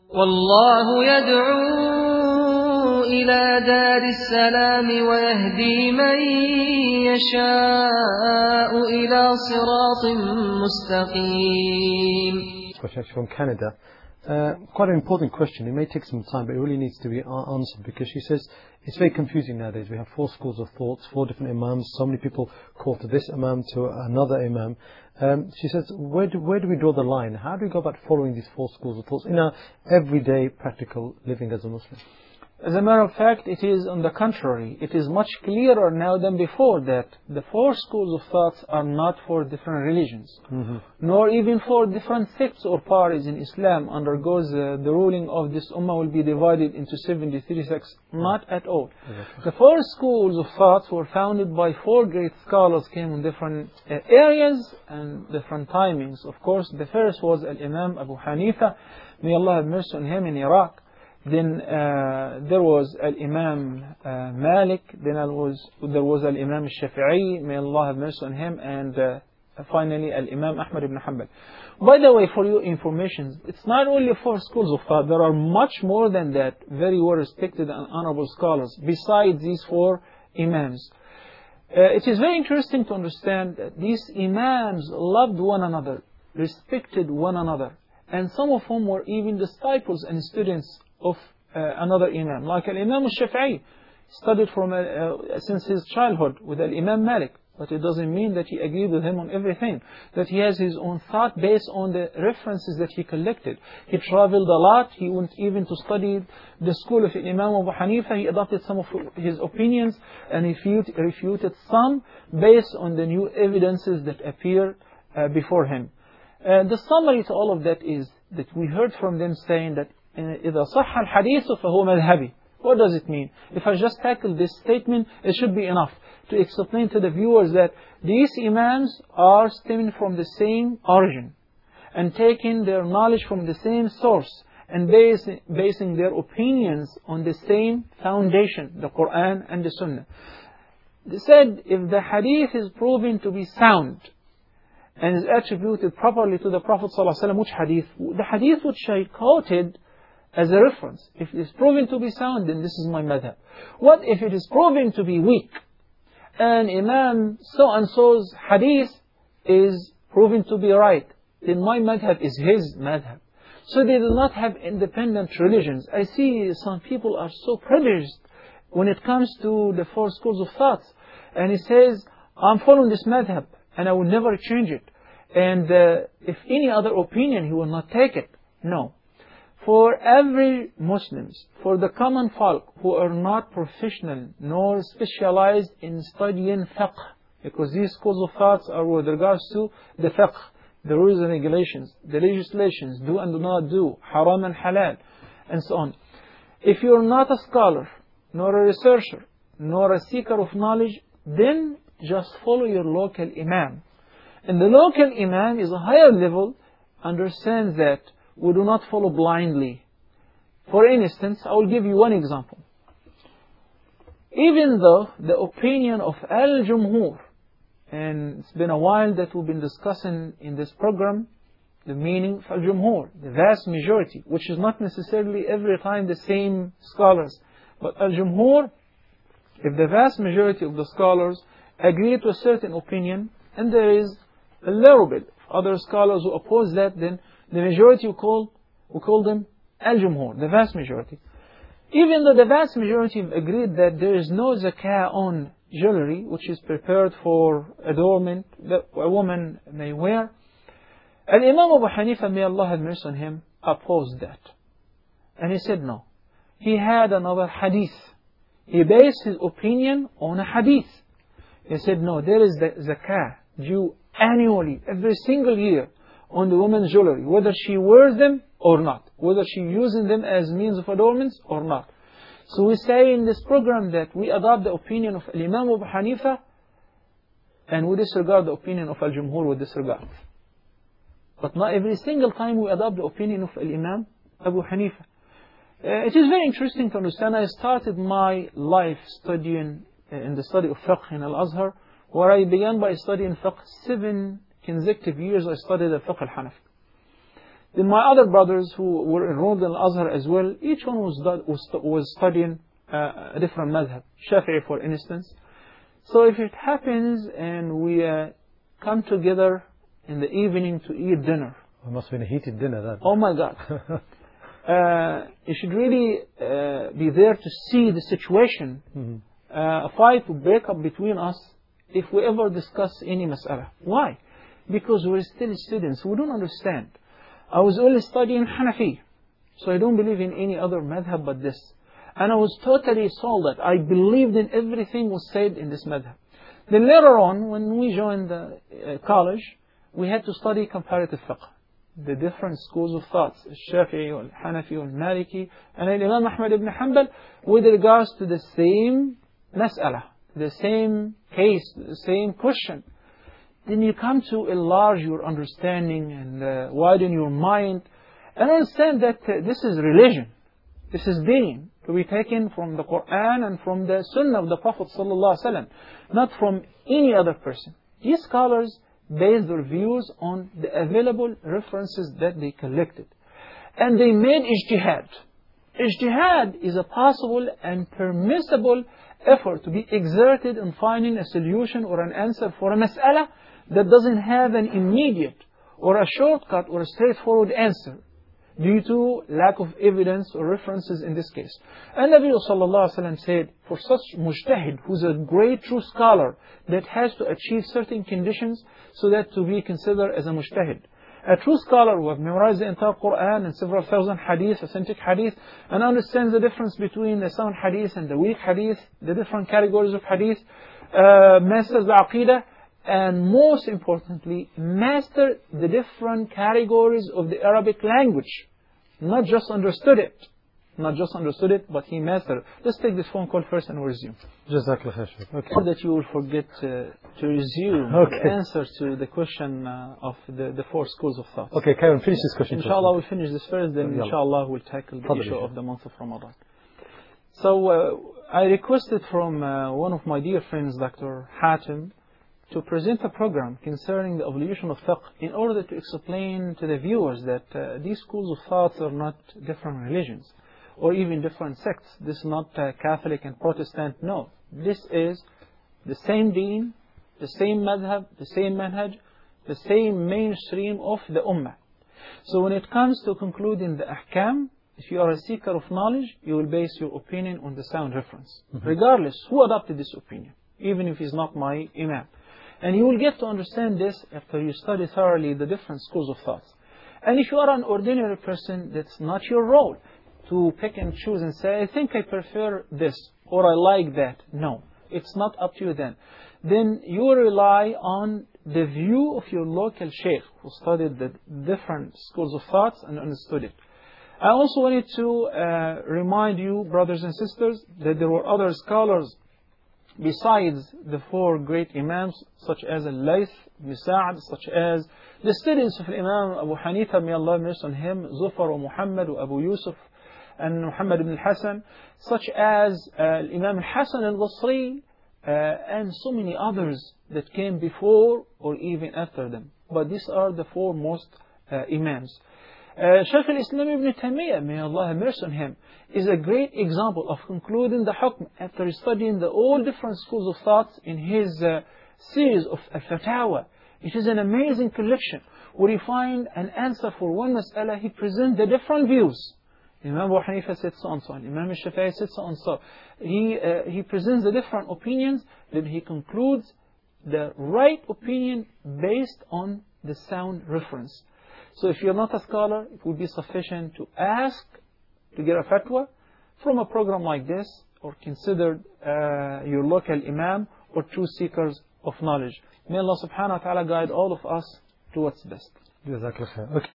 والله يدعو إلى دار السلام ويهدي من يشاء إلى صراط مستقيم. Question from Canada. Quite an important question. It may take some time, but it really needs to be answered, because she says it's very confusing nowadays. We have 4 schools of thoughts, 4 different imams. So many people call to this imam, to another imam. She says, where do we draw the line? How do we go about following these 4 schools of thoughts in our everyday practical living as a Muslim? As a matter of fact, it is on the contrary. It is much clearer now than before that the 4 schools of thoughts are not for different religions, nor even for different sects or parties in Islam undergoes the ruling of this ummah will be divided into 73 sects. Not at all. The 4 schools of thoughts were founded by 4 great scholars, came in different areas and different timings. Of course, the first was Al-Imam Abu Hanifa, may Allah have mercy on him, in Iraq. Then there was Al-Imam Malik, then there was Al-Imam Shafi'i, may Allah have mercy on him, and finally Al-Imam Ahmad ibn Hanbal. By the way, for your information, it's not only 4 schools of thought, there are much more than that, very well respected and honorable scholars, besides these 4 imams. It is very interesting to understand that these imams loved one another, respected one another, and some of whom were even disciples and students of another imam, like Al-Imam Shafi'i, studied from since his childhood with Al-Imam Malik. But it doesn't mean that he agreed with him on everything, that he has his own thought based on the references that he collected. He traveled a lot. He went even to study the school of Imam Abu Hanifa. He adopted some of his opinions and he refuted some based on the new evidences that appear before him. The summary to all of that is that we heard from them saying that إذا صح الحديث فهو مذهبي. What does it mean? If I just tackle this statement, it should be enough to explain to the viewers that these imams are stemming from the same origin and taking their knowledge from the same source and basing their opinions on the same foundation, the Quran and the Sunnah. They said if the hadith is proven to be sound and is attributed properly to the Prophet ﷺ, which hadith? The hadith which I quoted as a reference. If it is proven to be sound, then this is my madhab. What if it is proven to be weak? And Imam so-and-so's hadith is proven to be right. Then my madhab is his madhab. So they do not have independent religions. I see some people are so prejudiced when it comes to the 4 schools of thoughts. And he says, I'm following this madhab and I will never change it. And if any other opinion, he will not take it. No. For every Muslims, for the common folk who are not professional nor specialized in studying fiqh, because these schools of thoughts are with regards to the fiqh, the rules and regulations, the legislations, do and do not do, haram and halal, and so on. If you are not a scholar, nor a researcher, nor a seeker of knowledge, then just follow your local imam. And the local imam is a higher level, understands that we do not follow blindly. For instance, I will give you one example. Even though the opinion of Al-Jumhur, and it's been a while that we've been discussing in this program, the meaning of Al-Jumhur, the vast majority, which is not necessarily every time the same scholars, but Al-Jumhur, if the vast majority of the scholars agree to a certain opinion, and there is a little bit of other scholars who oppose that, then the majority we call them Al-Jumhur, the vast majority. Even though the vast majority have agreed that there is no zakah on jewelry which is prepared for adornment that a woman may wear, Al-Imam Abu Hanifa, may Allah have mercy on him, opposed that. And he said no. He had another hadith. He based his opinion on a hadith. He said no, there is the zakah due annually, every single year, on the woman's jewelry, whether she wears them or not, whether she uses them as means of adornments or not. So we say in this program that we adopt the opinion of Imam Abu Hanifa and we disregard the opinion of Al-Jumhur with disregard. But not every single time we adopt the opinion of Imam Abu Hanifa. It is very interesting to understand. I started my life studying in the study of fiqh in Al-Azhar, where I began by studying fiqh 7 consecutive years. I studied the fiqh al-Hanafi. Then my other brothers who were enrolled in Al-Azhar as well, each one was studying a different madhab, Shafi'i for instance. So if it happens and we come together in the evening to eat dinner. It must have been a heated dinner that. Oh my God. You should really be there to see the situation. Mm-hmm. A fight will break up between us if we ever discuss any mas'ala. Why? Because we're still students. We don't understand. I was only studying Hanafi, so I don't believe in any other madhab but this. And I was totally sold that. I believed in everything was said in this madhab. Then later on, when we joined the college, we had to study comparative fiqh. The different schools of thoughts, Shafi'i, Hanafi, Maliki, and Imam Ahmad ibn Hanbal, with regards to the same mas'ala, the same case, the same question. Then you come to enlarge your understanding and widen your mind and understand that this is religion. This is deen to be taken from the Quran and from the Sunnah of the Prophet ﷺ, not from any other person. These scholars base their views on the available references that they collected. And they made ijtihad. Ijtihad is a possible and permissible effort to be exerted in finding a solution or an answer for a mas'ala that doesn't have an immediate or a shortcut or a straightforward answer due to lack of evidence or references in this case. And Nabi sallallahu alaihi wasallam said, for such mujtahid who's a great true scholar that has to achieve certain conditions so that to be considered as a mujtahid. A true scholar who has memorized the entire Quran and several thousand hadith, authentic hadith, and understands the difference between the sound hadith and the weak hadith, the different categories of hadith, masters the aqidah, and most importantly, master the different categories of the Arabic language. Not just understood it. Not just understood it, but he mastered it. Let's take this phone call first and we'll resume. Jazakallah khair. Okay. Or that you will forget to resume the answer to the question of the four schools of thought. Okay, Karen, finish this question. Inshallah, we'll finish this first, then inshallah we'll tackle the issue of the month of Ramadan. So, I requested from one of my dear friends, Dr. Hatim, to present a program concerning the evolution of fiqh in order to explain to the viewers that these schools of thoughts are not different religions or even different sects. This is not Catholic and Protestant. No. This is the same deen, the same madhab, the same manhaj, the same mainstream of the ummah. So when it comes to concluding the ahkam, if you are a seeker of knowledge, you will base your opinion on the sound reference. Regardless who adopted this opinion, even if he's not my imam. And you will get to understand this after you study thoroughly the different schools of thoughts. And if you are an ordinary person, that's not your role to pick and choose and say, I think I prefer this or I like that. No, it's not up to you then. Then you will rely on the view of your local sheikh who studied the different schools of thoughts and understood it. I also wanted to remind you, brothers and sisters, that there were other scholars besides the four great imams, such as Al-Layth, Ibn Sa'd, such as the students of Imam Abu Hanifa, may Allah mercy on him, Zufar wa Muhammad wa Abu Yusuf, and Muhammad ibn al-Hasan, such as Imam al-Hasan al-Basri, and so many others that came before or even after them. But these are the four most imams. Shaykh al-Islam ibn Taymiyyah, may Allah have mercy on him, is a great example of concluding the hukm after studying the all different schools of thought in his series of al-Fatawa. It is an amazing collection where you find an answer for one mas'ala. He presents the different views. Imam Abu Hanifa said so and so, Imam al-Shafi'i said so and so. He presents the different opinions, then he concludes the right opinion based on the sound reference. So if you're not a scholar, it would be sufficient to ask to get a fatwa from a program like this, or consider your local imam or true seekers of knowledge. May Allah subhanahu wa ta'ala guide all of us to what's best. Jazakallah khair. Okay.